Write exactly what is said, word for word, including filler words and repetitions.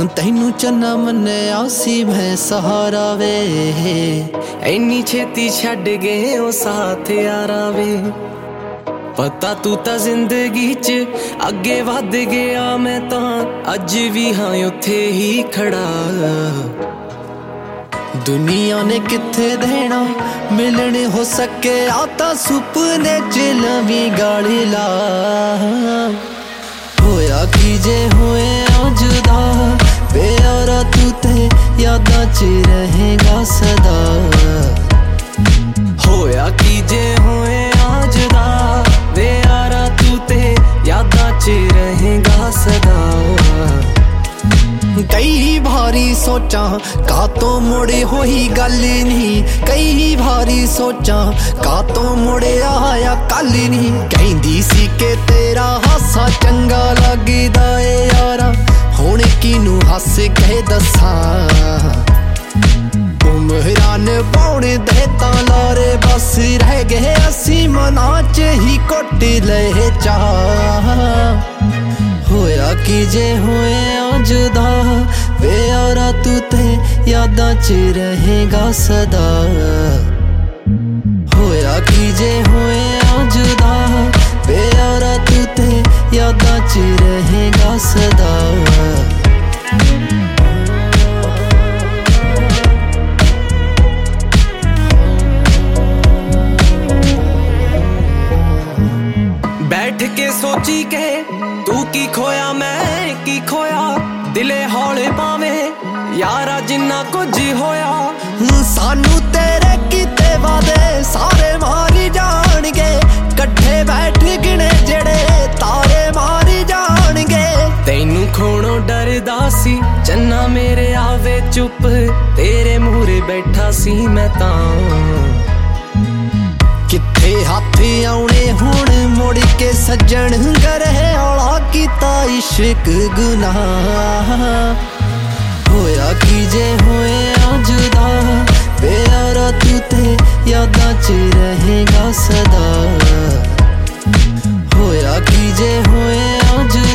तैनू चन्ना मन्निया सी मैं सहारा वे, इन्नी छेती छड्ड गए ओ साथ यारा वे। पता तू तां जिंदगी च अगे वध गया, मैं तां अज भी हाँ उत्थे ही खड़ा। दुनिया ने किथे देना मिलने हो सके, आता सुपने च लवी गाली ला। होया की जे होए जुदा बेयारा, तू ते यादां च रहेगा सदा। होया की जे होए जुदा बेयारा, तू ते यादां च रहेगा सदा। कई भारी सोचा का तो मुड़े होई गल नहीं, कई भारी सोचा का तो मुड़े आया कल नहीं। कहंदी सी के तेरा हासा चंगा लगदा ए यारा, हुण किनू हस के दसां। उमरान पौने दे तां लारे बस रह गए असी मना च ही कुट ले चा। होया की जे होए जुदा बेयारा, तू ते यादां च रहेगा सदा। होया की जे होए जुदा बेयारा, तू ते यादां च रहेगा सदा। बैठ के सोची के तू की खोया मैं की खोया, दिले हौले पावे यारा जिन्ना कुछ होया। सानू तेरे कीते वादे सारे मारी जाणगे, कट्ठे बैठ गिने जेड़े तारे मारी जाणगे। तैनू खोणों डरदा सी चन्ना मेरे आवे चुप, तेरे मूहरे बैठा सी मैं तां। किथे हाथ आउणे हुण मुड़ के सज्जन करे औला कीता इश्क गुनाह। होया की जे होए जुदा बेयारा, तू ते यादां च रहेगा सदा। होया की जे होए जुदा